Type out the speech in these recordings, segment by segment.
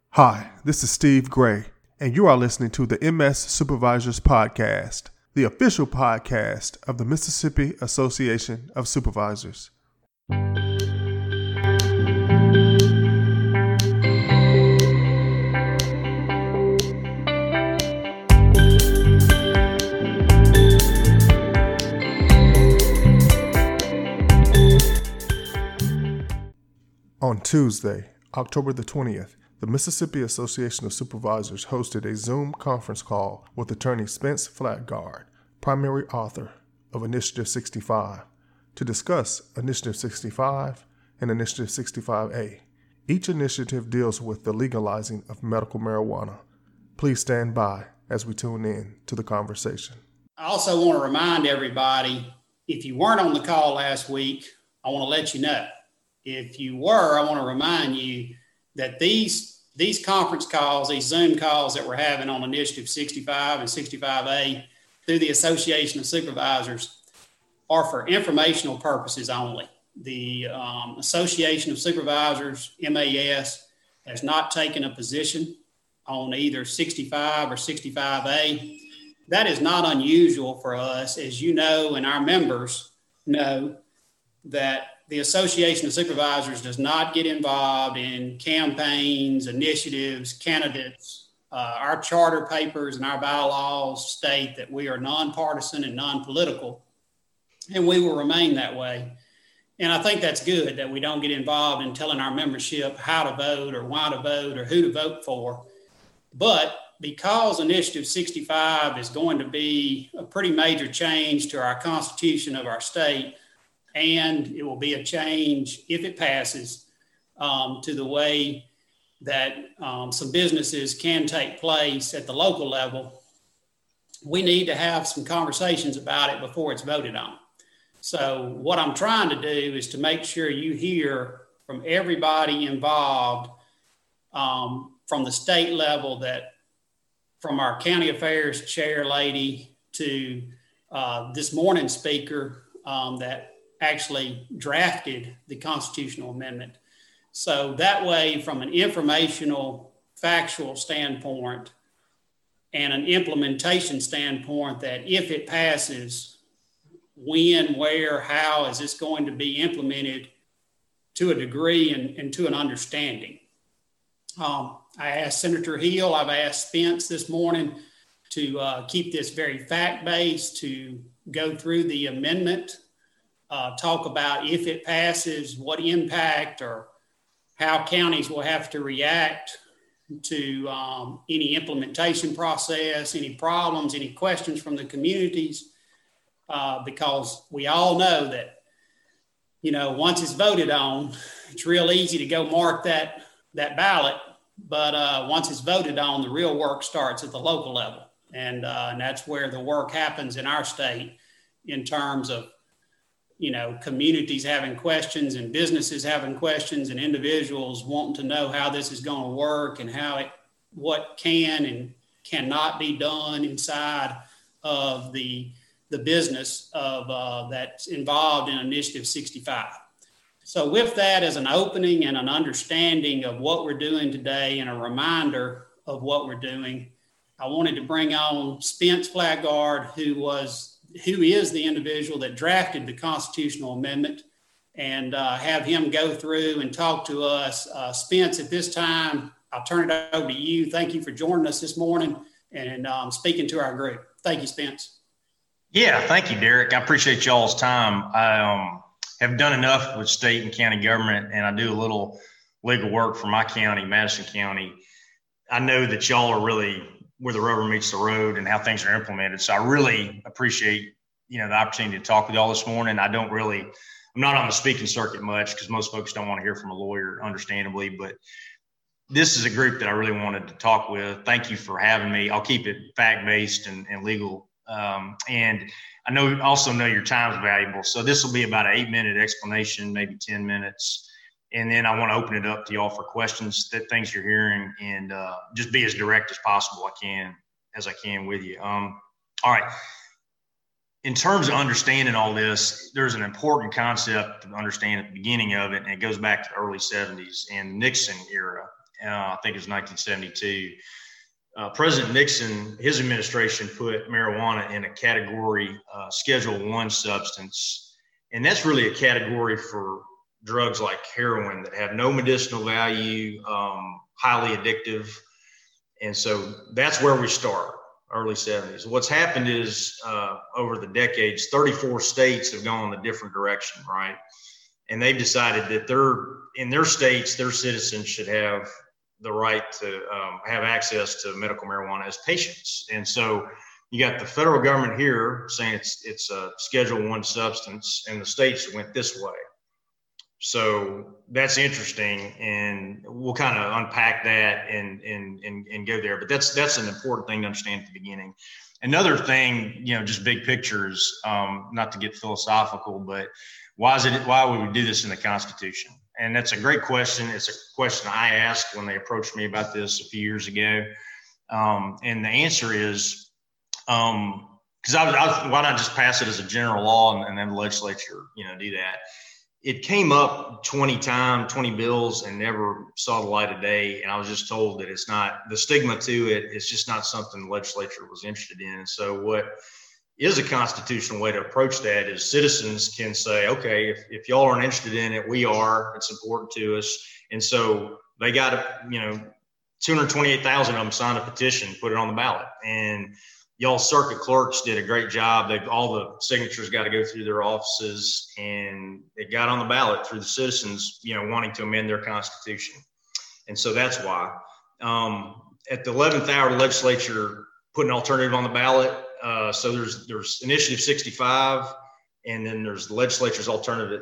Hi, this is Steve Gray, and you are listening to the MS Supervisors Podcast, the official podcast of the Mississippi Association of Supervisors. On Tuesday, October the 20th, the Mississippi Association of Supervisors hosted a Zoom conference call with Attorney Spence Flatgard, primary author of Initiative 65, to discuss Initiative 65 and Initiative 65A. Each initiative deals with the legalizing of medical marijuana. Please stand by as we tune in to the conversation. I also want to remind everybody, if you weren't on the call last week, I want to let you know. If you were, I want to remind you that these conference calls, these Zoom calls that we're having on Initiative 65 and 65A through the Association of Supervisors are for informational purposes only. The Association of Supervisors, MAS, has not taken a position on either 65 or 65A. That is not unusual for us, as you know, and our members know that the Association of Supervisors does not get involved in campaigns, initiatives, candidates. Our charter papers and our bylaws state that we are nonpartisan and non-political, and we will remain that way. And I think that's good that we don't get involved in telling our membership how to vote or why to vote or who to vote for. But because Initiative 65 is going to be a pretty major change to our constitution of our state, and it will be a change, if it passes, to the way that some businesses can take place at the local level, we need to have some conversations about it before it's voted on. So what I'm trying to do is to make sure you hear from everybody involved from the state level, that from our county affairs chair lady to this morning's speaker that actually drafted the constitutional amendment. So that way, from an informational, factual standpoint and an implementation standpoint, that if it passes, when, where, how is this going to be implemented to a degree and to an understanding. I asked Senator Hill, I've asked Spence this morning to keep this very fact-based, to go through the amendment, talk about if it passes, what impact or how counties will have to react to any implementation process, any problems, any questions from the communities, because we all know that, you know, once it's voted on, it's real easy to go mark that ballot, but once it's voted on, the real work starts at the local level, and that's where the work happens in our state in terms of, you know, communities having questions and businesses having questions and individuals wanting to know how this is going to work and what can and cannot be done inside of the business of that's involved in Initiative 65. So with that as an opening and an understanding of what we're doing today and a reminder of what we're doing, I wanted to bring on Spence Flatgard, who is the individual that drafted the constitutional amendment, and have him go through and talk to us. Spence, at this time, I'll turn it over to you. Thank you for joining us this morning and speaking to our group. Thank you, Spence. Yeah, thank you, Derek. I appreciate y'all's time. I have done enough with state and county government, and I do a little legal work for my county, Madison County. I know that y'all are really where the rubber meets the road and how things are implemented. So I really appreciate, the opportunity to talk with y'all this morning. I'm not on the speaking circuit much because most folks don't want to hear from a lawyer, understandably, but this is a group that I really wanted to talk with. Thank you for having me. I'll keep it fact-based and legal. And I also know your time is valuable. So this will be about an 8-minute explanation, maybe 10 minutes. And then I want to open it up to y'all for questions, things you're hearing, and just be as direct as possible as I can with you. All right. In terms of understanding all this, there's an important concept to understand at the beginning of it, and it goes back to the early 70s and Nixon era. I think it was 1972. President Nixon, his administration put marijuana in a category, Schedule I substance. And that's really a category for drugs like heroin that have no medicinal value, highly addictive. And so that's where we start, early 70s. What's happened is over the decades, 34 states have gone in a different direction, right? And they've decided that in their states, their citizens should have the right to have access to medical marijuana as patients. And so you got the federal government here saying it's a Schedule I substance, and the states went this way. So that's interesting, and we'll kind of unpack that and go there. But that's an important thing to understand at the beginning. Another thing, just big pictures, not to get philosophical, but why would we do this in the Constitution? And that's a great question. It's a question I asked when they approached me about this a few years ago. And the answer is, because why not just pass it as a general law and then the legislature, do that? It came up 20 bills and never saw the light of day. And I was just told that it's not, the stigma to it, it's just not something the legislature was interested in. And so what is a constitutional way to approach that is citizens can say, okay, if y'all aren't interested in it, we are, it's important to us. And so they got, 228,000 of them signed a petition, put it on the ballot. And y'all circuit clerks did a great job. All the signatures got to go through their offices, and it got on the ballot through the citizens, wanting to amend their constitution. And so that's why. At the 11th hour, the legislature put an alternative on the ballot. So there's Initiative 65, and then there's the legislature's alternative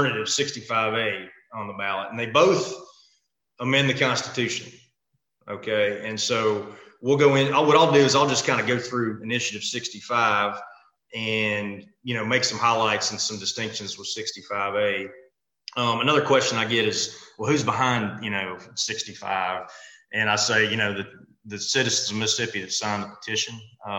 65A on the ballot, and they both amend the Constitution. Okay, and so we'll go in. What I'll do is I'll just kind of go through Initiative 65 and make some highlights and some distinctions with 65A. Another question I get is, well, who's behind 65? And I say the citizens of Mississippi that signed the petition.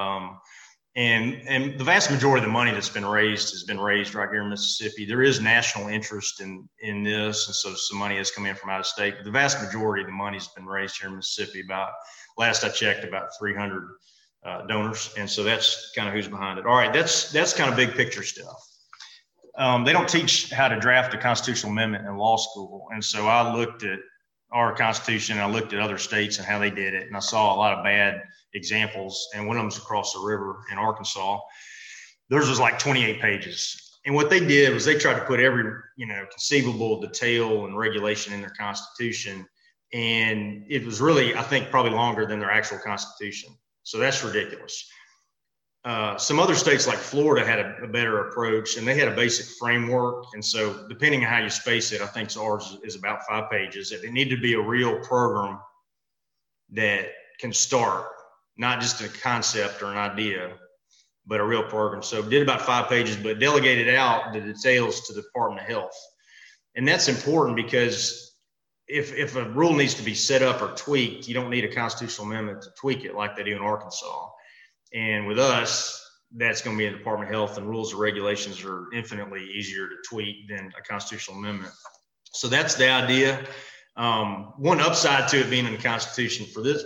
And the vast majority of the money that's been raised has been raised right here in Mississippi. There is national interest in this, and so some money has come in from out of state. But the vast majority of the money has been raised here in Mississippi. Last I checked, about 300 donors, and so that's kind of who's behind it. All right, that's kind of big picture stuff. They don't teach how to draft a constitutional amendment in law school, and so I looked at our Constitution, I looked at other states and how they did it, and I saw a lot of bad examples, and one of them was across the river in Arkansas. Theirs was like 28 pages. And what they did was they tried to put every, conceivable detail and regulation in their Constitution. And it was really, I think, probably longer than their actual Constitution. So that's ridiculous. Some other states like Florida had a better approach, and they had a basic framework. And so depending on how you space it, I think ours is about 5 pages. It needed to be a real program that can start, not just a concept or an idea, but a real program. So did about 5 pages, but delegated out the details to the Department of Health. And that's important because if a rule needs to be set up or tweaked, you don't need a constitutional amendment to tweak it like they do in Arkansas. And with us, that's going to be in the Department of Health, and rules and regulations are infinitely easier to tweak than a constitutional amendment. So that's the idea. One upside to it being in the Constitution for this,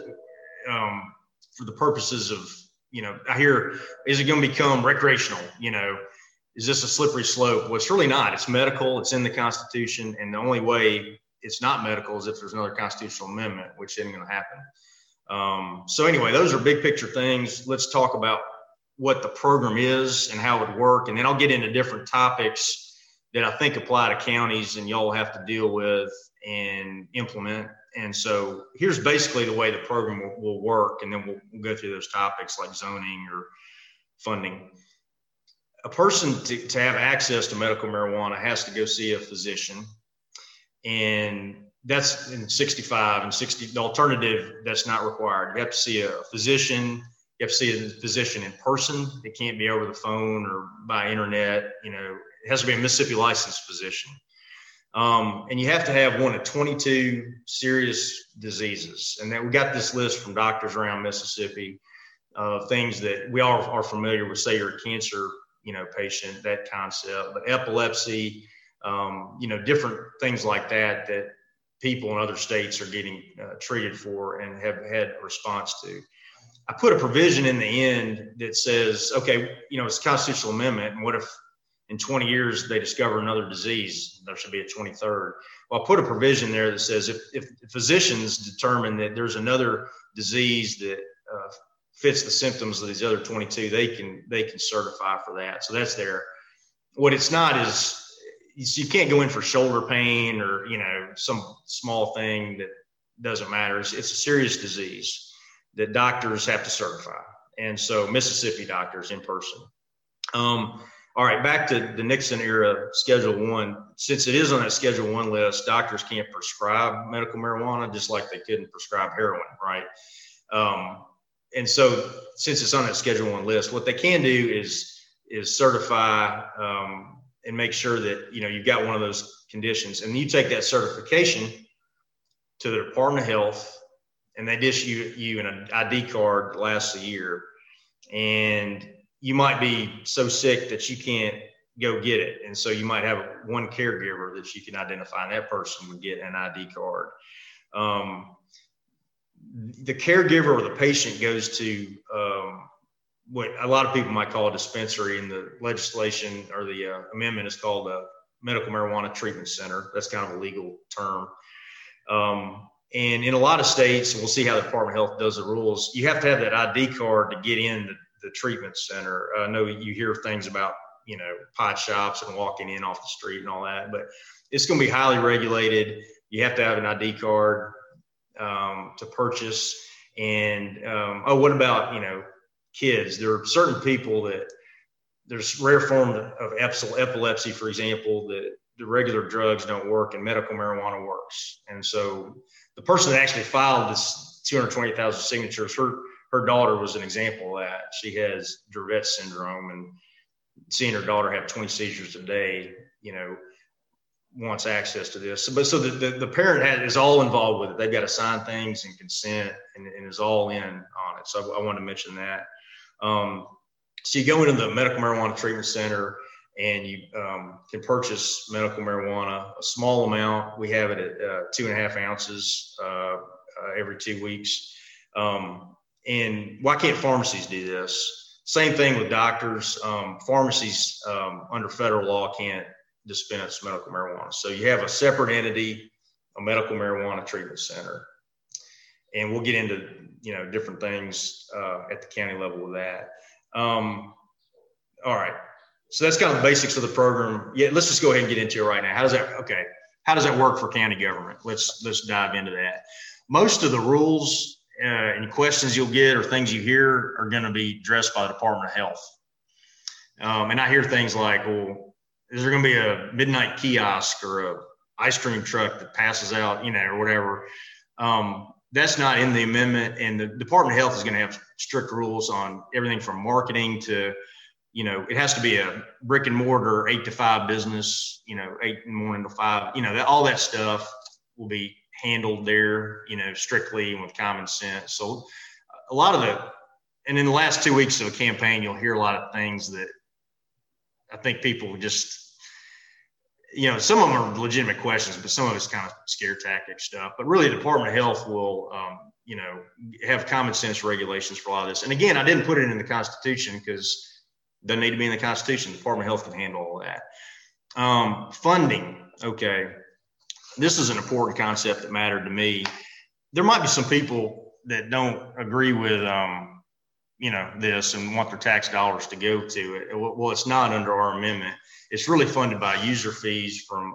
for the purposes of, I hear, is it going to become recreational? Is this a slippery slope? Well, it's really not. It's medical. It's in the Constitution. And the only way it's not medical is if there's another constitutional amendment, which isn't going to happen. So anyway, those are big picture things. Let's talk about what the program is and how it would work. And then I'll get into different topics that I think apply to counties and y'all have to deal with and implement. And so here's basically the way the program will work. And then we'll go through those topics like zoning or funding. A person to have access to medical marijuana has to go see a physician. And that's in 65 and 60. The alternative, that's not required. You have to see a physician. You have to see a physician in person. It can't be over the phone or by internet. It has to be a Mississippi licensed physician. And you have to have one of 22 serious diseases. And then we got this list from doctors around Mississippi of things that we all are familiar with. Say you're a cancer, patient, that concept, but epilepsy, different things like that people in other states are getting treated for and have had a response to. I put a provision in the end that says, okay, it's a constitutional amendment, and what if in 20 years they discover another disease? There should be a 23rd. Well, I put a provision there that says if physicians determine that there's another disease that fits the symptoms of these other 22, they can certify for that. So that's there. What it's not is you can't go in for shoulder pain or some small thing that doesn't matter. It's a serious disease that doctors have to certify, and so Mississippi doctors in person. All right, back to the Nixon era Schedule 1. Since it is on that Schedule 1 list, doctors can't prescribe medical marijuana just like they couldn't prescribe heroin, right? And so since it's on that Schedule 1 list, what they can do is certify and make sure that you've got one of those conditions. And you take that certification to the Department of Health, and they issue you an ID card that lasts a year. And you might be so sick that you can't go get it. And so you might have one caregiver that you can identify, and that person would get an ID card. The caregiver or the patient goes to what a lot of people might call a dispensary, and the legislation or the amendment is called a medical marijuana treatment center. That's kind of a legal term. And in a lot of states, and we'll see how the Department of Health does the rules, you have to have that ID card to get in the treatment center. I know you hear things about, pot shops and walking in off the street and all that, but it's going to be highly regulated. You have to have an ID card to purchase. And, what about, kids? There are certain people that there's rare form of epilepsy, for example, that the regular drugs don't work and medical marijuana works. And so the person that actually filed this 220,000 signatures, her daughter was an example of that. She has Dravet syndrome, and seeing her daughter have 20 seizures a day, wants access to this. So the parent is all involved with it. They've got to sign things and consent and is all in on it. So I wanted to mention that. So you go into the medical marijuana treatment center, and you can purchase medical marijuana, a small amount. We have it at 2.5 ounces every 2 weeks. And why can't pharmacies do this? Same thing with doctors. Pharmacies under federal law can't dispense medical marijuana. So you have a separate entity, a medical marijuana treatment center. And we'll get into, different things at the county level with that. All right. So that's kind of the basics of the program. Yeah, let's just go ahead and get into it right now. How does that work for county government? Let's dive into that. Most of the rules and questions you'll get or things you hear are going to be addressed by the Department of Health. And I hear things like, well, is there going to be a midnight kiosk or a ice cream truck that passes out, or whatever? That's not in the amendment. And the Department of Health is going to have strict rules on everything from marketing to, it has to be a brick and mortar 8 to 5 business, 8 in the morning to 5, all that stuff will be handled there, strictly and with common sense. So a lot of and in the last 2 weeks of a campaign, you'll hear a lot of things that I think people just, some of them are legitimate questions, but some of it's kind of scare tactic stuff. But really, the Department of Health will, have common sense regulations for a lot of this. And again, I didn't put it in the Constitution because it doesn't need to be in the Constitution. The Department of Health can handle all that. Funding. Okay. This is an important concept that mattered to me. There might be some people that don't agree with, this and want their tax dollars to go to it. Well, it's not under our amendment. It's really funded by user fees from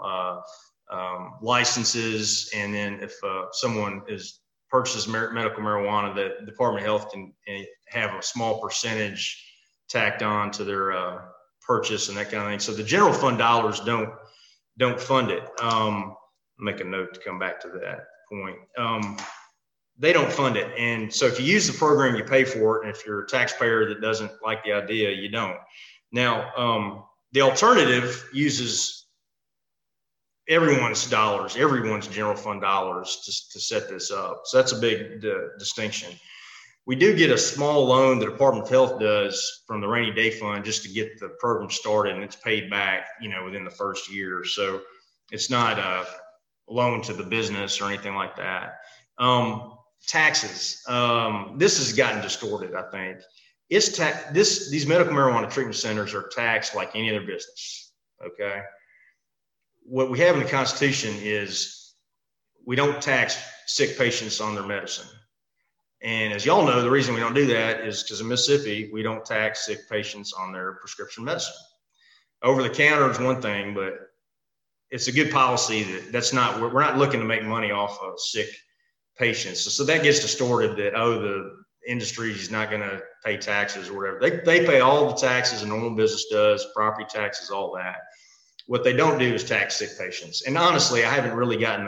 licenses. And then if someone purchases medical marijuana, the Department of Health can have a small percentage tacked on to their purchase and that kind of thing. So the general fund dollars don't fund it. Make a note to come back to that point. They don't fund it. And so if you use the program, you pay for it. And if you're a taxpayer that doesn't like the idea, you don't. Now, the alternative uses everyone's dollars, everyone's general fund dollars to set this up. So that's a big distinction. We do get a small loan the Department of Health does from the rainy day fund just to get the program started, and it's paid back, within the first year. So it's not loan to the business or anything like that. Taxes. This has gotten distorted, I think. These medical marijuana treatment centers are taxed like any other business. Okay. What we have in the Constitution is we don't tax sick patients on their medicine. And as y'all know, the reason we don't do that is because in Mississippi, we don't tax sick patients on their prescription medicine. Over the counter is one thing, but it's a good policy we're not looking to make money off of sick patients. So that gets distorted that, the industry is not going to pay taxes or whatever. They pay all the taxes a normal business does, property taxes, all that. What they don't do is tax sick patients. And honestly, I haven't really gotten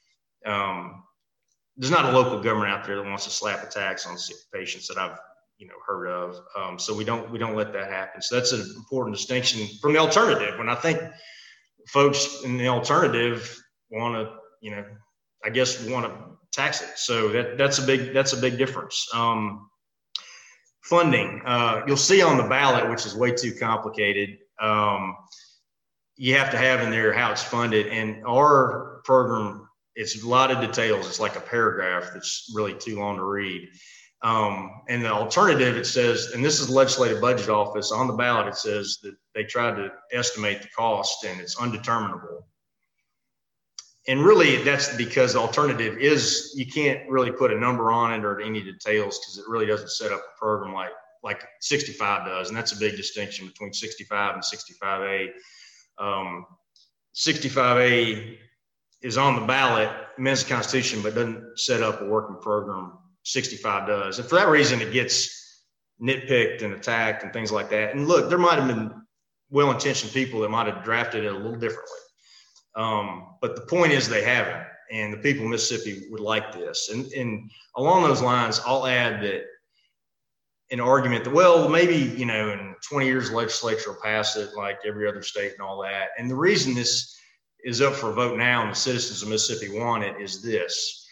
there's not a local government out there that wants to slap a tax on sick patients that I've heard of. So we don't let that happen. So that's an important distinction from the alternative. When I think folks in the alternative want to, want to tax it. So that's a big difference. Funding, you'll see on the ballot, which is way too complicated. You have to have in there how it's funded. And our program, it's a lot of details. It's like a paragraph that's really too long to read. And the alternative, it says, and this is the Legislative Budget Office, on the ballot, it says that they tried to estimate the cost and it's undeterminable. And really, that's because the alternative is you can't really put a number on it or any details because it really doesn't set up a program like 65 does. And that's a big distinction between 65 and 65A. 65A is on the ballot, amends the Constitution, but doesn't set up a working program. 65 does. And for that reason, it gets nitpicked and attacked and things like that. And look, there might have been well-intentioned people that might have drafted it a little differently. But the point is they haven't. And the people of Mississippi would like this. And along those lines, I'll add that an argument that, well, maybe, in 20 years, the legislature will pass it like every other state and all that. And the reason this is up for a vote now and the citizens of Mississippi want it is this.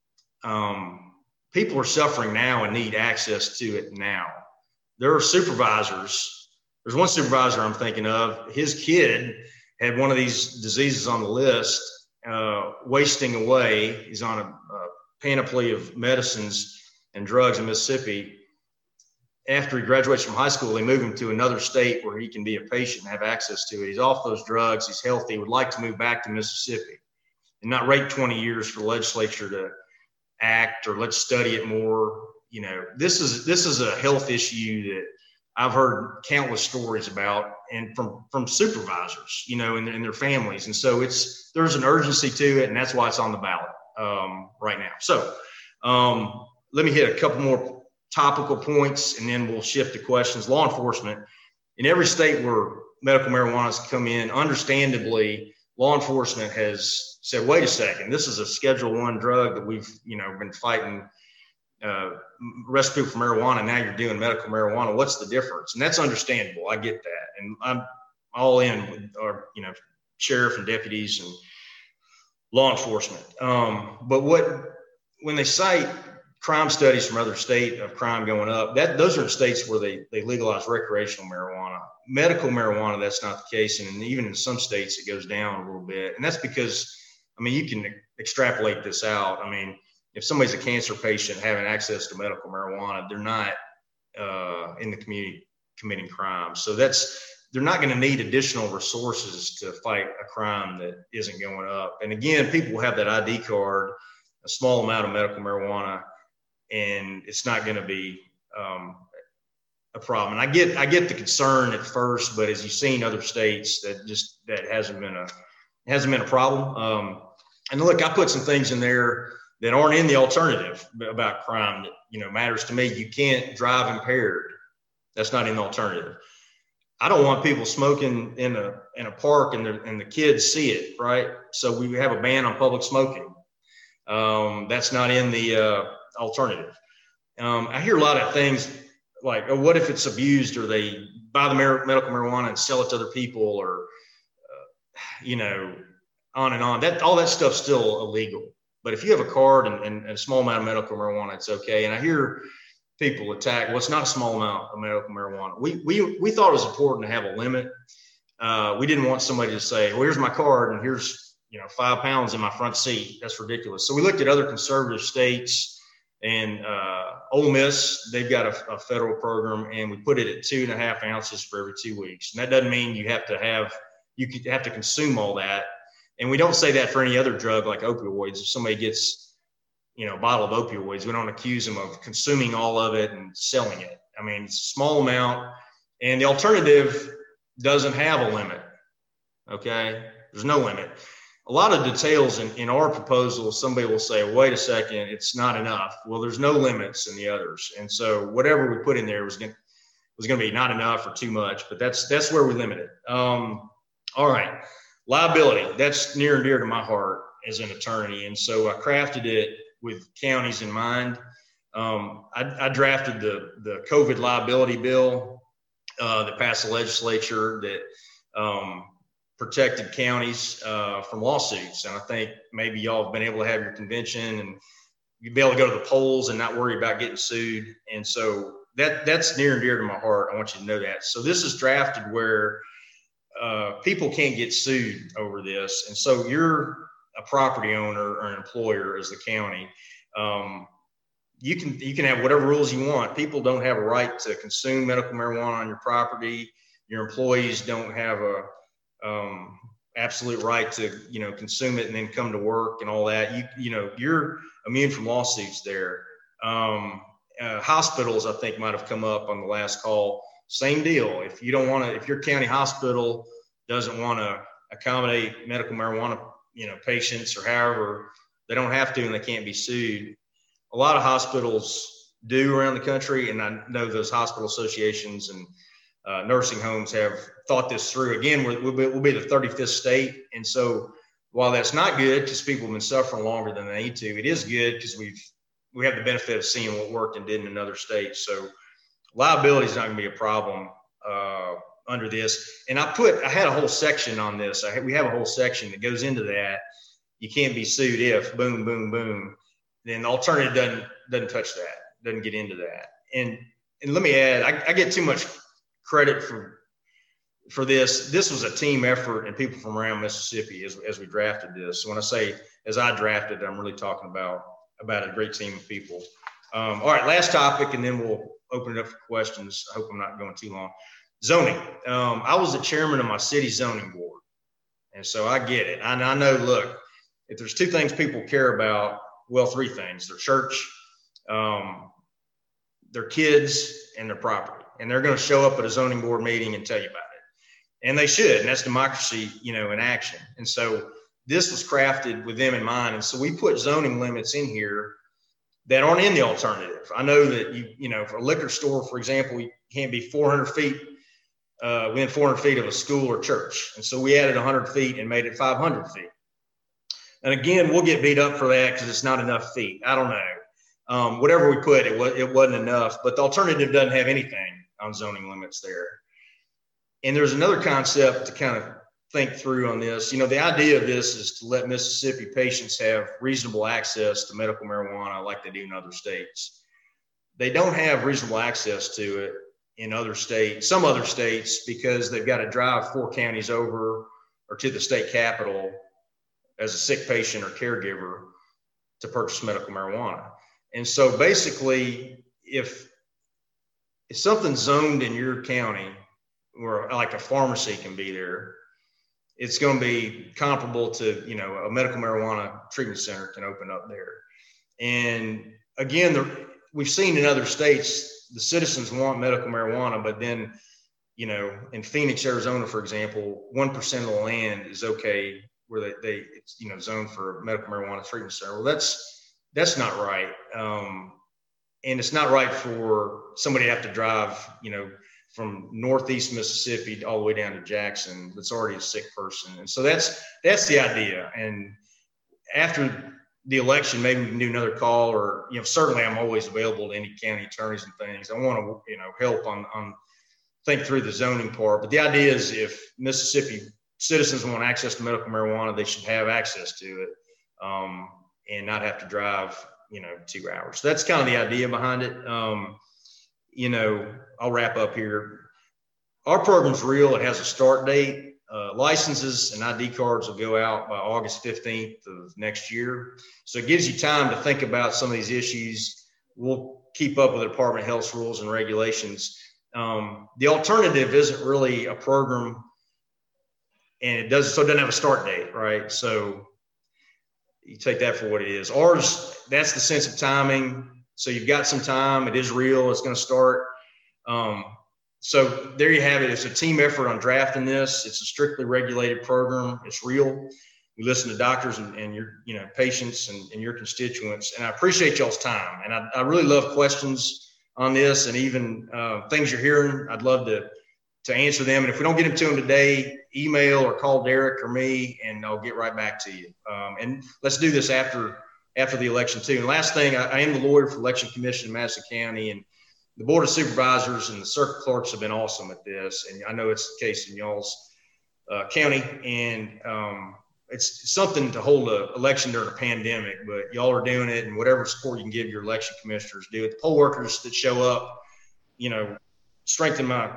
People are suffering now and need access to it now. There are supervisors. There's one supervisor I'm thinking of. His kid had one of these diseases on the list, wasting away. He's on a panoply of medicines and drugs in Mississippi. After he graduates from high school, they move him to another state where he can be a patient and have access to it. He's off those drugs. He's healthy. Would like to move back to Mississippi and not wait 20 years for the legislature to act or let's study it more. This is a health issue that I've heard countless stories about and from supervisors, and their families. And so there's an urgency to it, and that's why it's on the ballot right now. So let me hit a couple more topical points, and then we'll shift to questions. Law enforcement. In every state where medical marijuana has come in, understandably, law enforcement has said, wait a second, this is a Schedule I drug that we've, been fighting, arrest people for marijuana. Now you're doing medical marijuana. What's the difference? And that's understandable. I get that. And I'm all in with our, sheriff and deputies and law enforcement. But when they cite crime studies from other states of crime going up, those are states where they legalize recreational marijuana. Medical marijuana, that's not the case. And even in some states, it goes down a little bit. And that's because, you can extrapolate this out. If somebody's a cancer patient having access to medical marijuana, they're not in the community committing crime. So they're not going to need additional resources to fight a crime that isn't going up. And again, people will have that ID card, a small amount of medical marijuana, and it's not going to be a problem. And I get the concern at first, but as you've seen other states, that hasn't been a problem. And look, I put some things in there that aren't in the alternative about crime that matters to me. You can't drive impaired. That's not in the alternative. I don't want people smoking in a park and the kids see it, right? So we have a ban on public smoking. That's not in the alternative. I hear a lot of things like, oh, what if it's abused, or they buy the medical marijuana and sell it to other people, or on and on. All that stuff's still illegal. But if you have a card and a small amount of medical marijuana, it's okay. And I hear people attack, well, it's not a small amount of medical marijuana. We thought it was important to have a limit. We didn't want somebody to say, well, here's my card and here's 5 pounds in my front seat. That's ridiculous. So we looked at other conservative states, and Ole Miss, they've got a federal program, and we put it at 2.5 ounces for every 2 weeks. And that doesn't mean you have to consume all that. And we don't say that for any other drug like opioids. If somebody gets, a bottle of opioids, we don't accuse them of consuming all of it and selling it. I mean, it's a small amount, and the alternative doesn't have a limit. Okay. There's no limit. A lot of details in our proposal, somebody will say, wait a second, it's not enough. Well, there's no limits in the others. And so whatever we put in there was going to be not enough or too much, but that's where we limit it. All right. Liability, that's near and dear to my heart as an attorney. And so I crafted it with counties in mind. I drafted the COVID liability bill that passed the legislature that protected counties from lawsuits. And I think maybe y'all have been able to have your convention and you'd be able to go to the polls and not worry about getting sued. And so that's near and dear to my heart. I want you to know that. So this is drafted where people can't get sued over this. And so you're a property owner or an employer as the county. You can have whatever rules you want. People don't have a right to consume medical marijuana on your property. Your employees don't have a absolute right to, consume it and then come to work and all that. You're immune from lawsuits there. Hospitals, I think, might have come up on the last call. Same deal. If your county hospital doesn't want to accommodate medical marijuana, patients or however, they don't have to and they can't be sued. A lot of hospitals do around the country, and I know those hospital associations and nursing homes have thought this through. Again, we'll be the 35th state. And so while that's not good because people have been suffering longer than they need to, it is good because we have the benefit of seeing what worked and didn't in other states. So liability is not going to be a problem under this. And I had a whole section on this. We have a whole section that goes into that. You can't be sued if boom, boom, boom. Then the alternative doesn't touch that, doesn't get into that. And let me add, I get too much credit for this. This was a team effort and people from around Mississippi as we drafted this. So when I say as I drafted, I'm really talking about a great team of people. All right, last topic, and then we'll open it up for questions. I hope I'm not going too long. Zoning. I was the chairman of my city zoning board, and so I get it. I know, look, if there's two things people care about, well, three things: their church, their kids, and their property. And they're going to show up at a zoning board meeting and tell you about it. And they should, and that's democracy, in action. And so this was crafted with them in mind. And so we put zoning limits in here that aren't in the alternative. I know that, for a liquor store, for example, you can't be 400 feet, within 400 feet of a school or church. And so we added 100 feet and made it 500 feet. And again, we'll get beat up for that because it's not enough feet. I don't know. Whatever we put, it wasn't enough. But the alternative doesn't have anything on zoning limits there. And there's another concept to kind of think through on this. The idea of this is to let Mississippi patients have reasonable access to medical marijuana like they do in other states. They don't have reasonable access to it in some other states, because they've got to drive 4 counties over or to the state capitol as a sick patient or caregiver to purchase medical marijuana. And so basically, if something's zoned in your county where like a pharmacy can be there, it's going to be comparable to, a medical marijuana treatment center can open up there. And again, we've seen in other states, the citizens want medical marijuana, but then, in Phoenix, Arizona, for example, 1% of the land is okay where it's zoned for medical marijuana treatment center. Well, that's not right. And it's not right for somebody to have to drive, from Northeast Mississippi all the way down to Jackson. That's already a sick person. And so that's the idea. And after the election, maybe we can do another call, or, certainly I'm always available to any county attorneys and things. I want to, help on think through the zoning part. But the idea is if Mississippi citizens want access to medical marijuana, they should have access to it, and not have to drive, 2 hours. So that's kind of the idea behind it. I'll wrap up here. Our program's real. It has a start date. licenses and ID cards will go out by August 15th of next year. So it gives you time to think about some of these issues. We'll keep up with the Department of Health's rules and regulations. The alternative isn't really a program, and it doesn't have a start date, right? So you take that for what it is. Ours, that's the sense of timing. So you've got some time. It is real. It's going to start. So there you have it. It's a team effort on drafting this. It's a strictly regulated program. It's real. We listen to doctors and your patients and your constituents. And I appreciate y'all's time. And I really love questions on this, and even things you're hearing. I'd love to answer them. And if we don't get them to them today, email or call Derek or me, and I'll get right back to you. And let's do this after the election too. And last thing, I am the lawyer for the Election Commission in Madison County, and the Board of Supervisors and the circuit clerks have been awesome at this. And I know it's the case in y'all's county. And it's something to hold an election during a pandemic, but y'all are doing it, and whatever support you can give your election commissioners, do it. The poll workers that show up, strengthen my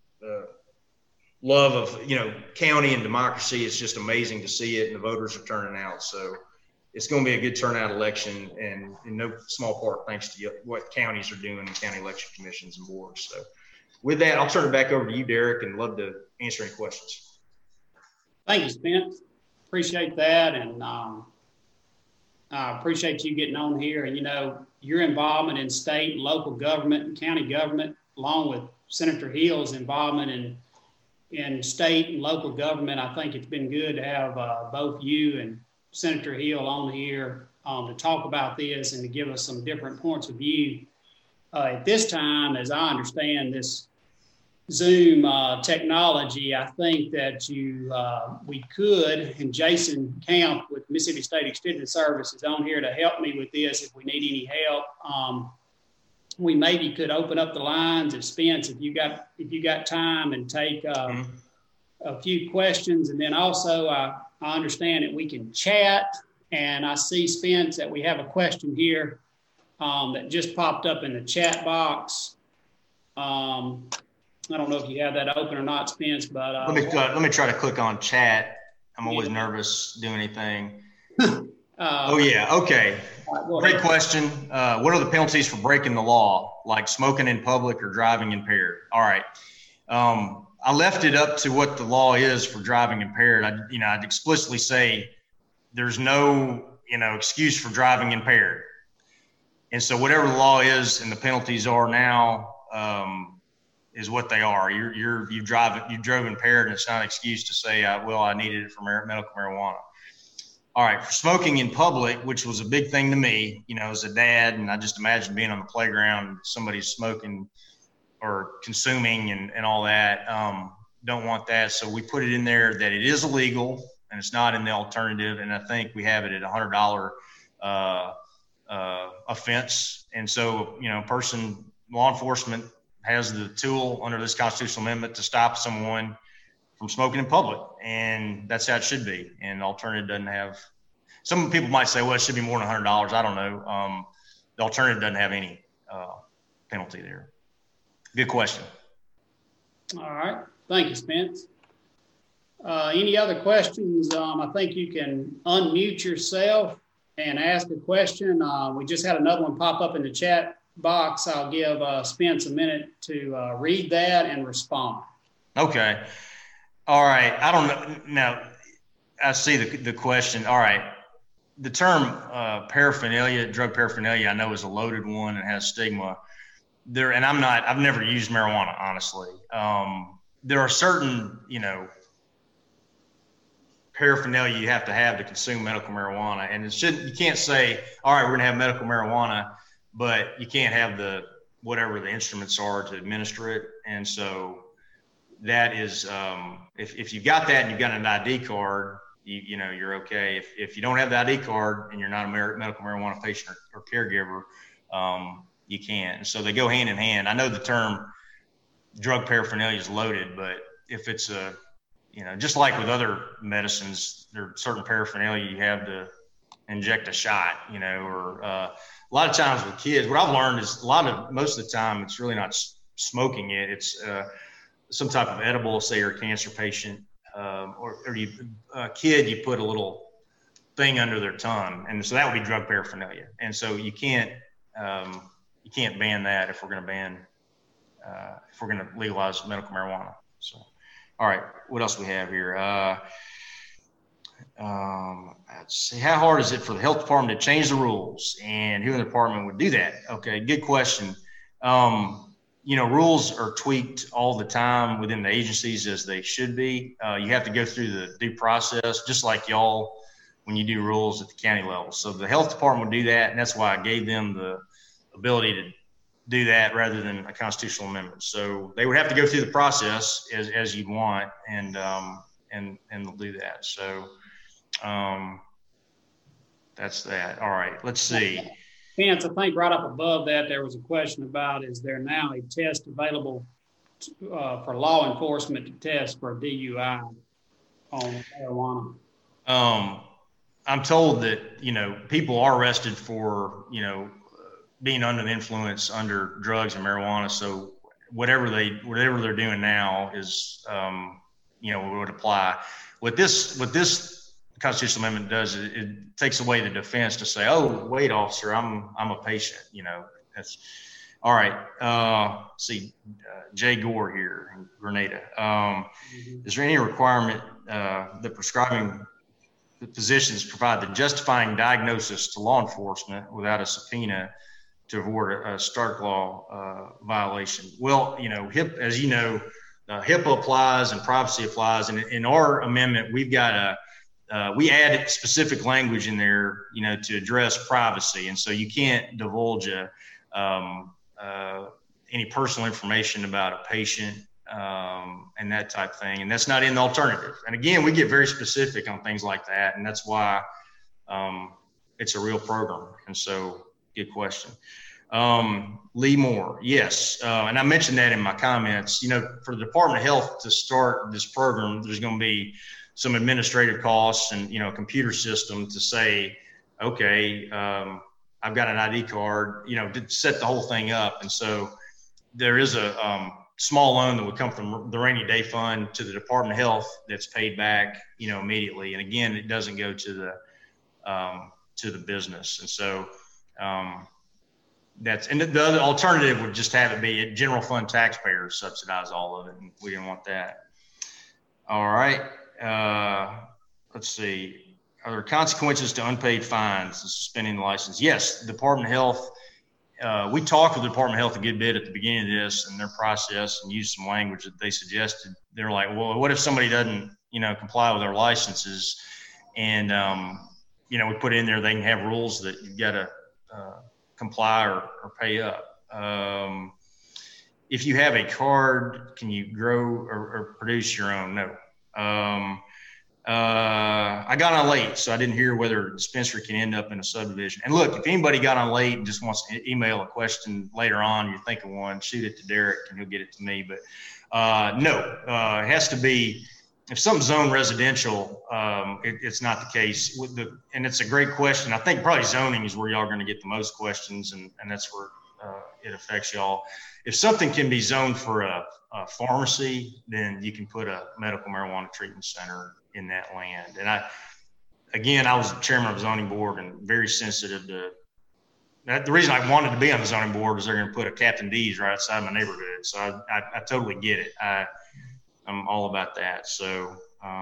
love of, county and democracy. It's just amazing to see it, and the voters are turning out. So it's going to be a good turnout election, and in no small part thanks to what counties are doing in county election commissions and boards. So with that, I'll turn it back over to you, Derek, and love to answer any questions. Thank you, Spence. Appreciate that, and I appreciate you getting on here. And, your involvement in state and local government and county government, along with Senator Hill's involvement in state and local government, I think it's been good to have both you and Senator Hill on here to talk about this and to give us some different points of view. At this time, as I understand this Zoom technology, I think that we could, and Jason Camp with Mississippi State Extended Service is on here to help me with this if we need any help. We maybe could open up the lines at Spence if you got time, and take a few questions. And then also I understand that we can chat, and I see, Spence, that we have a question here that just popped up in the chat box. I don't know if you have that open or not, Spence, but let me try to click on chat. I'm always nervous doing anything. Oh yeah, okay. Great question. What are the penalties for breaking the law, like smoking in public or driving impaired? All right. I left it up to what the law is for driving impaired. I'd explicitly say there's no, excuse for driving impaired. And so whatever the law is and the penalties are now, is what they are. You drove impaired, and it's not an excuse to say, I needed it for medical marijuana. All right, for smoking in public, which was a big thing to me, as a dad, and I just imagine being on the playground, somebody's smoking or consuming and all that. Don't want that. So we put it in there that it is illegal and it's not in the alternative. And I think we have it at $100 offense. And so, law enforcement has the tool under this constitutional amendment to stop someone from smoking in public, and that's how it should be. And the alternative doesn't have. Some people might say, well, it should be more than $100. I don't know. The alternative doesn't have any penalty there. Good question. All right. Thank you, Spence. Any other questions? I think you can unmute yourself and ask a question. We just had another one pop up in the chat box. I'll give Spence a minute to read that and respond. Okay. All right. I don't know. Now, I see the question. All right. The term paraphernalia, drug paraphernalia, I know is a loaded one and has stigma. And I've never used marijuana, honestly. There are certain, paraphernalia you have to consume medical marijuana. And you can't say, all right, we're going to have medical marijuana, but you can't have whatever the instruments are to administer it. And so that is, if you've got that and you've got an ID card, you're okay. If you don't have the ID card and you're not a medical marijuana patient or caregiver, you can't. And so they go hand in hand. I know the term drug paraphernalia is loaded, but if it's just like with other medicines, there are certain paraphernalia you have to inject a shot, or a lot of times with kids, what I've learned is most of the time, it's really not smoking it. It's some type of edible, say you're a cancer patient, or you a kid, you put a little thing under their tongue, and so that would be drug paraphernalia. And so you can't ban that if we're going to legalize medical marijuana. So, all right, what else we have here? Let's see. How hard is it for the health department to change the rules, and who in the department would do that? Okay, good question. Rules are tweaked all the time within the agencies, as they should be. You have to go through the due process, just like y'all when you do rules at the county level. So the health department would do that, and that's why I gave them the ability to do that rather than a constitutional amendment. So they would have to go through the process as you'd want, and they'll do that. So that's that. All right, let's see. Spence, I think right up above that, there was a question about, is there now a test available for law enforcement to test for DUI on marijuana? I'm told that, people are arrested for, being under the influence under drugs and marijuana. So whatever they're doing now is, would apply. What this constitutional amendment does is it takes away the defense to say, "Oh, wait, officer, I'm a patient." That's all right. See, Jay Gore here in Grenada. Is there any requirement that prescribing physicians provide the justifying diagnosis to law enforcement without a subpoena to avoid a Stark law violation? Well, as you know, HIPAA applies and privacy applies, and in our amendment, we've got we added specific language in there, to address privacy, and so you can't divulge any personal information about a patient and that type of thing, and that's not in the alternative. And again, we get very specific on things like that, and that's why it's a real program. And so, good question. Lee Moore, yes, and I mentioned that in my comments. For the Department of Health to start this program, there's going to be some administrative costs and a computer system to say, okay, I've got an ID card, to set the whole thing up. And so there is a small loan that would come from the rainy day fund to the Department of Health that's paid back, immediately. And again, it doesn't go to the business. And so and the other alternative would just have it be general fund taxpayers subsidize all of it, and we didn't want that. All right. Let's see. Are there consequences to unpaid fines and suspending the license? Yes, the Department of Health. We talked with the Department of Health a good bit at the beginning of this and their process, and used some language that they suggested. They're like, well, what if somebody doesn't, comply with their licenses? And, we put in there, they can have rules that you got to comply or pay up. If you have a card, can you grow or produce your own? No. I got on late, so I didn't hear whether a dispensary can end up in a subdivision. And look, if anybody got on late and just wants to email a question later on, you think of one, shoot it to Derek and he'll get it to me. But no, it has to be, if something's zoned residential, it's not the case. And it's a great question. I think probably zoning is where y'all are going to get the most questions, and that's where it affects y'all. If something can be zoned for a pharmacy, then you can put a medical marijuana treatment center in that land. And I was chairman of the zoning board and very sensitive to that. The reason I wanted to be on the zoning board is they're going to put a Captain D's right outside my neighborhood. So I totally get it. I'm all about that. So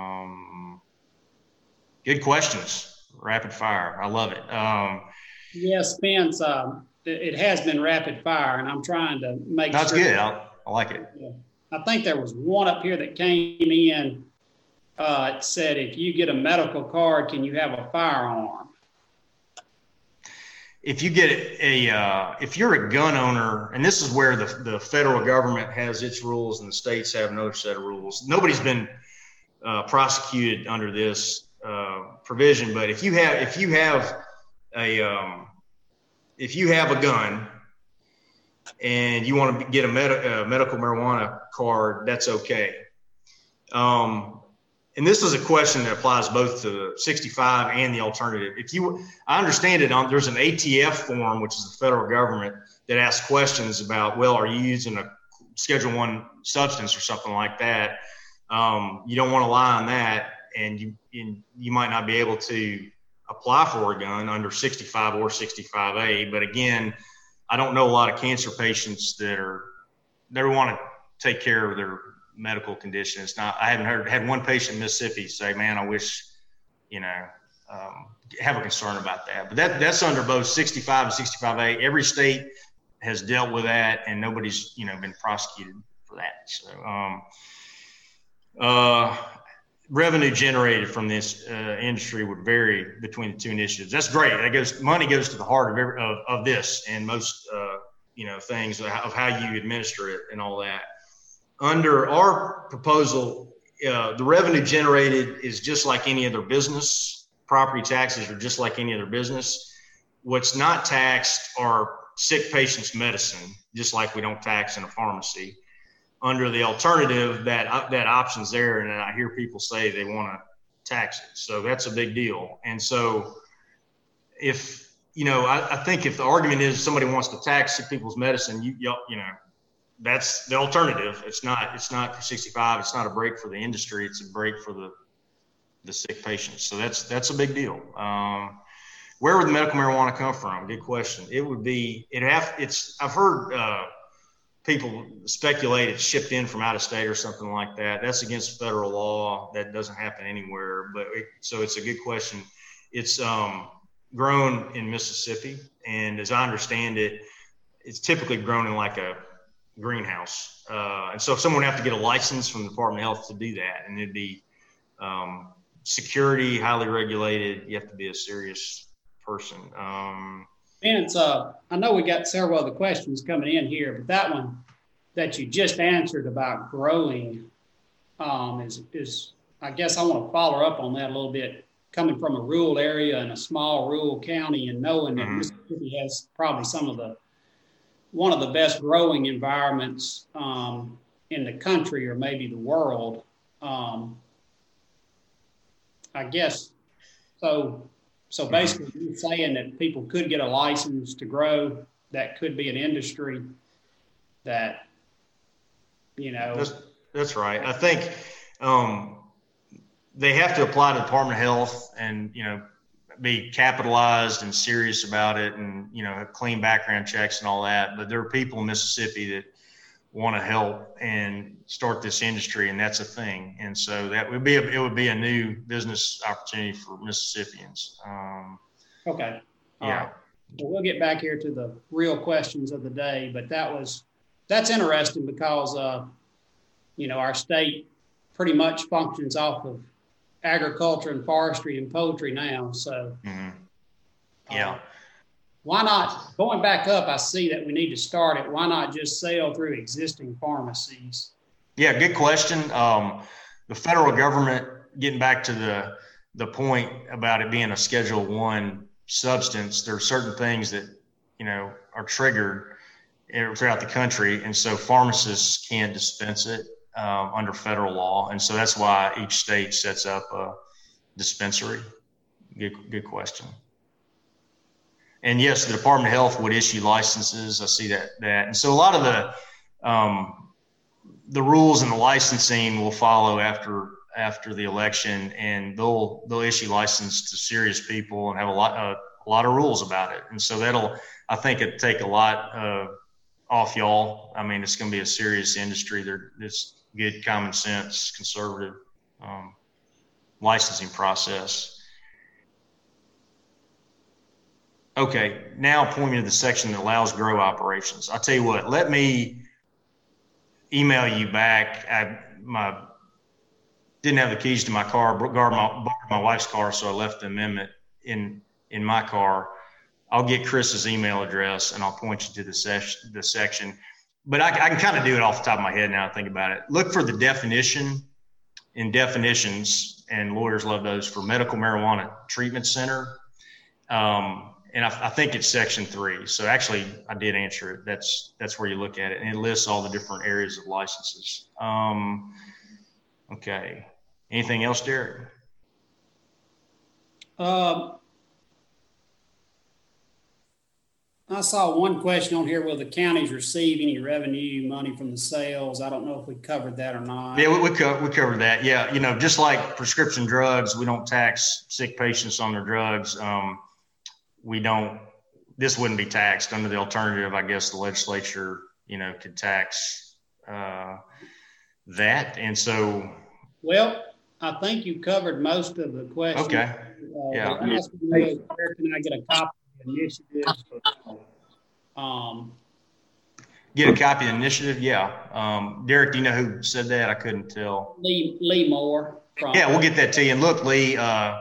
good questions, rapid fire. I love it. Yes, Spence, it has been rapid fire, and I'm trying to make That's good. I like it. I think there was one up here that came in. It said, if you get a medical card, can you have a firearm? If you get if you're a gun owner, and this is where the federal government has its rules and the states have another set of rules. Nobody's been prosecuted under this provision, but if you have a gun and you want to get a medical marijuana card, that's okay. And this is a question that applies both to 65 and the alternative. I understand it. There's an ATF form, which is the federal government, that asks questions about, well, are you using a Schedule I substance or something like that? You don't want to lie on that, and you might not be able to apply for a gun under 65 or 65A. But again, I don't know a lot of cancer patients that want to take care of their medical condition. It's not. I haven't had one patient in Mississippi say, "Man, I wish," have a concern about that. But that's under both 65 and 65A. Every state has dealt with that, and nobody's been prosecuted for that. So revenue generated from this industry would vary between the two initiatives. That's great. Money goes to the heart of this and most things of how you administer it and all that. Under our proposal, the revenue generated is just like any other business. Property taxes are just like any other business. What's not taxed are sick patients' medicine, just like we don't tax in a pharmacy. Under the alternative, that option's there, and I hear people say they want to tax it. So that's a big deal. And so if, I think if the argument is somebody wants to tax sick people's medicine, that's the alternative. It's not for 65. It's not a break for the industry. It's a break for the sick patients. So that's a big deal. Where would the medical marijuana come from? Good question. I've heard people speculate it's shipped in from out of state or something like that. That's against federal law. That doesn't happen anywhere. So it's a good question. It's grown in Mississippi, and as I understand it, it's typically grown in like a greenhouse. And so if someone would have to get a license from the Department of Health to do that, and it'd be security, highly regulated. You have to be a serious person. Vince, I know we got several other questions coming in here, but that one that you just answered about growing is I guess I want to follow up on that a little bit. Coming from a rural area and a small rural county, and knowing that Mississippi has probably one of the best growing environments in the country, or maybe the world. I guess so. So basically, you're saying that people could get a license to grow. That could be an industry that, That's right. I think they have to apply to the Department of Health and be capitalized and serious about it, and have clean background checks and all that. But there are people in Mississippi that want to help and start this industry, and that's a thing. And so it would be a new business opportunity for Mississippians. Okay. Yeah. Well, we'll get back here to the real questions of the day, but that's interesting because our state pretty much functions off of agriculture and forestry and poultry now. So yeah. Why not, going back up, I see that we need to start it. Why not just sell through existing pharmacies? Yeah, good question. The federal government, getting back to the point about it being a Schedule I substance, there are certain things that, are triggered throughout the country. And so pharmacists can't dispense it under federal law. And so that's why each state sets up a dispensary. Good question. And yes, the Department of Health would issue licenses. I see that. And so a lot of the rules and the licensing will follow after the election, and they'll issue license to serious people and have a lot of rules about it. And so I think it'd take a lot off y'all. I mean, it's going to be a serious industry. It's good common sense, conservative licensing process. Okay, now pointing to the section that allows grow operations. I'll tell you what, let me email you back. I didn't have the keys to my car, borrowed my wife's car, so I left the amendment in my car. I'll get Chris's email address and I'll point you to the section. But I can kind of do it off the top of my head now I think about it. Look for the definition in definitions, and lawyers love those, for medical marijuana treatment center. And I think it's section 3. So actually I did answer it. That's where you look at it, and it lists all the different areas of licenses. Okay. Anything else, Derek? I saw one question on here. Will the counties receive any revenue money from the sales? I don't know if we covered that or not. Yeah, we covered that. Yeah, just like prescription drugs, we don't tax sick patients on their drugs. This wouldn't be taxed under the alternative. I guess the legislature, could tax that. And so. Well, I think you covered most of the questions. Okay. Yeah. Where can I get a copy of the initiative? Get a copy of the initiative? Yeah. Derek, do you know who said that? I couldn't tell. Lee Moore. Yeah, we'll get that to you. And look, Lee,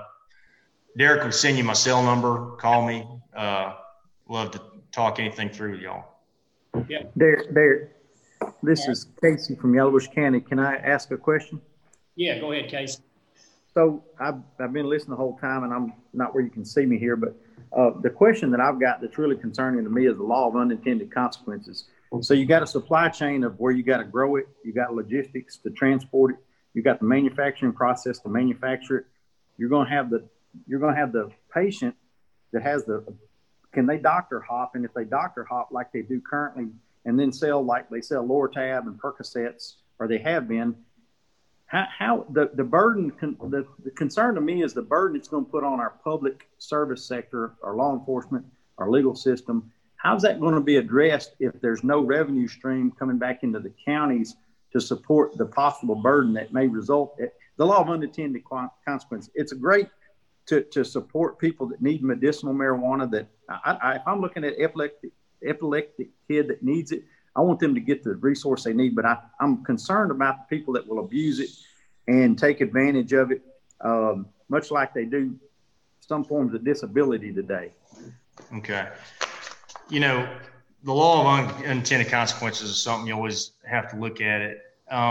Derek will send you my cell number. Call me. Love to talk anything through with y'all. Yeah. Derek, this is Casey from Yellow Bush County. Can I ask a question? Yeah, go ahead, Casey. So I've been listening the whole time, and I'm not where you can see me here, but the question that I've got that's really concerning to me is the law of unintended consequences. So you got a supply chain of where you got to grow it, you got logistics to transport it, you got the manufacturing process to manufacture it. You're going to have the patient that has can they doctor hop? And if they doctor hop like they do currently, and then sell like they sell Lortab and Percocets, or they have been, how the burden, the concern to me is the burden it's going to put on our public service sector, our law enforcement, our legal system. How's that going to be addressed if there's no revenue stream coming back into the counties to support the possible burden that may result? The law of unintended consequences. It's a great to support people that need medicinal marijuana. That if I'm looking at epileptic kid that needs it, I want them to get the resource they need, but I'm concerned about the people that will abuse it and take advantage of it, much like they do some forms of disability today. Okay. The law of unintended consequences is something you always have to look at it.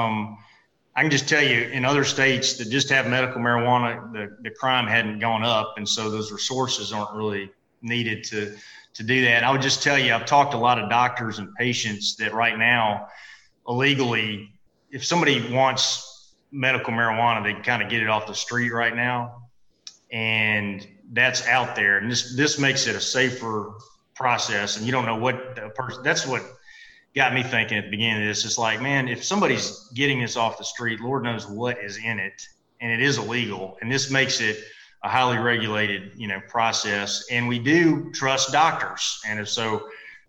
I can just tell you, in other states that just have medical marijuana, the crime hadn't gone up, and so those resources aren't really needed to do that. I would just tell you, I've talked to a lot of doctors and patients that right now, illegally, if somebody wants medical marijuana, they can kind of get it off the street right now. And that's out there. And this makes it a safer process. And you don't know what the person, that's what got me thinking at the beginning of this. It's like, man, if somebody's getting this off the street, Lord knows what is in it, and it is illegal. And this makes it a highly regulated, process. And we do trust doctors. And if so,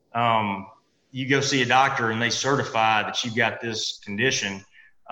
you go see a doctor and they certify that you've got this condition,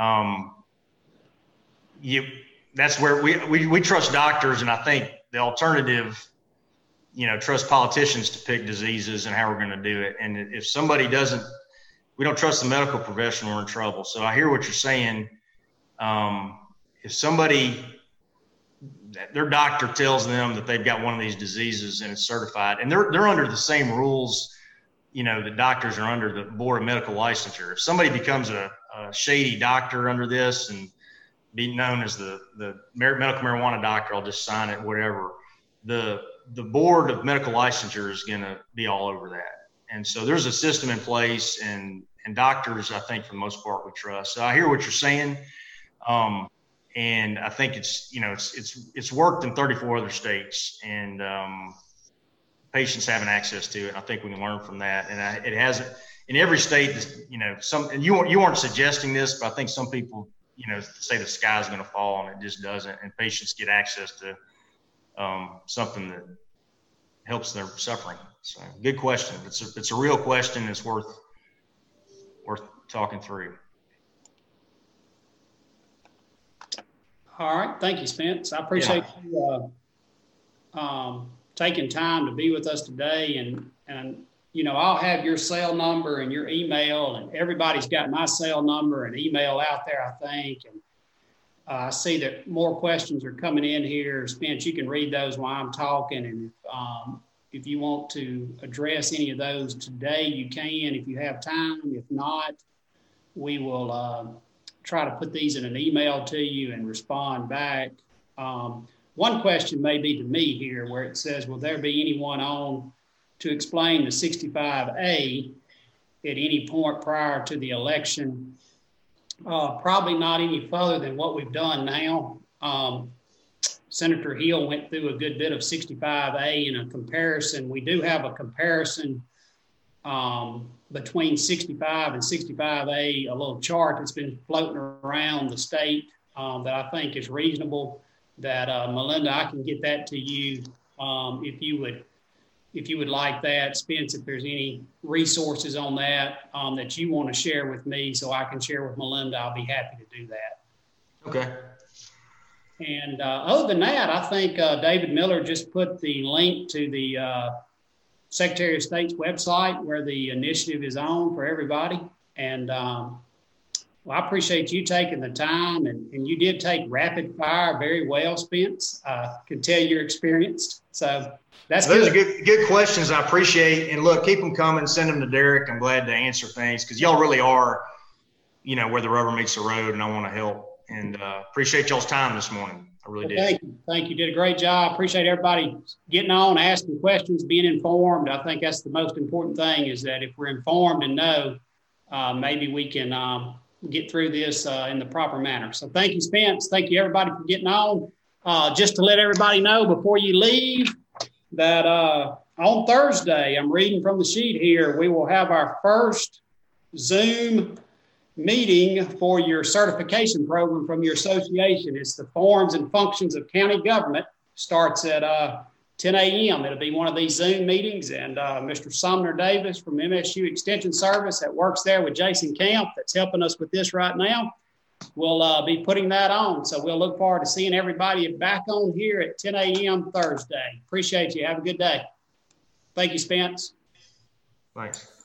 that's where we trust doctors. And I think the alternative, trust politicians to pick diseases and how we're going to do it. And if somebody we don't trust the medical profession, we're in trouble. So I hear what you're saying. If somebody, their doctor tells them that they've got one of these diseases and it's certified, and they're under the same rules, the doctors are under the Board of Medical Licensure. If somebody becomes a shady doctor under this and be known as the medical marijuana doctor, I'll just sign it, whatever. The Board of Medical Licensure is going to be all over that. And so there's a system in place, and doctors, I think for the most part, we trust. So I hear what you're saying. And I think it's worked in 34 other states, and patients having access to it. I think we can learn from that. And it hasn't in every state. And you weren't suggesting this, but I think some people, say the sky's going to fall, and it just doesn't. And patients get access to something that helps their suffering. So, good question. It's a real question. It's worth talking through. All right. Thank you, Spence. I appreciate you taking time to be with us today. And I'll have your cell number and your email, and everybody's got my cell number and email out there, I think. And I see that more questions are coming in here. Spence, you can read those while I'm talking. And if you want to address any of those today, you can, if you have time. If not, we will try to put these in an email to you and respond back. One question may be to me here, where it says, will there be anyone on to explain the 65A at any point prior to the election? Probably not any further than what we've done now. Senator Hill went through a good bit of 65A in a comparison. We do have a comparison between 65 and 65A, a little chart that's been floating around the state that I think is reasonable. That Melinda, I can get that to you if you would like that. Spence, if there's any resources on that that you want to share with me so I can share with Melinda, I'll be happy to do that. Okay. And other than that, I think David Miller just put the link to the Secretary of State's website where the initiative is on for everybody. And well, I appreciate you taking the time, and you did take rapid fire very well, Spence. Can tell you're experienced. So that's Those good. are good questions. I appreciate. And look, keep them coming. Send them to Derek. I'm glad to answer things because y'all really are, where the rubber meets the road, and I want to help. And appreciate y'all's time this morning. I really did. Thank you. Thank you. Did a great job. Appreciate everybody getting on, asking questions, being informed. I think that's the most important thing is that if we're informed and know, maybe we can get through this in the proper manner. So thank you, Spence. Thank you, everybody, for getting on. Just to let everybody know before you leave that on Thursday, I'm reading from the sheet here, we will have our first Zoom meeting for your certification program from your association. It's the Forms and Functions of County Government. Starts at 10 a.m. It'll be one of these Zoom meetings, and Mr. Sumner Davis from MSU Extension Service that works there with Jason Camp that's helping us with this right now will be putting that on. So we'll look forward to seeing everybody back on here at 10 a.m. Thursday. Appreciate you. Have a good day. Thank you, Spence. Thanks.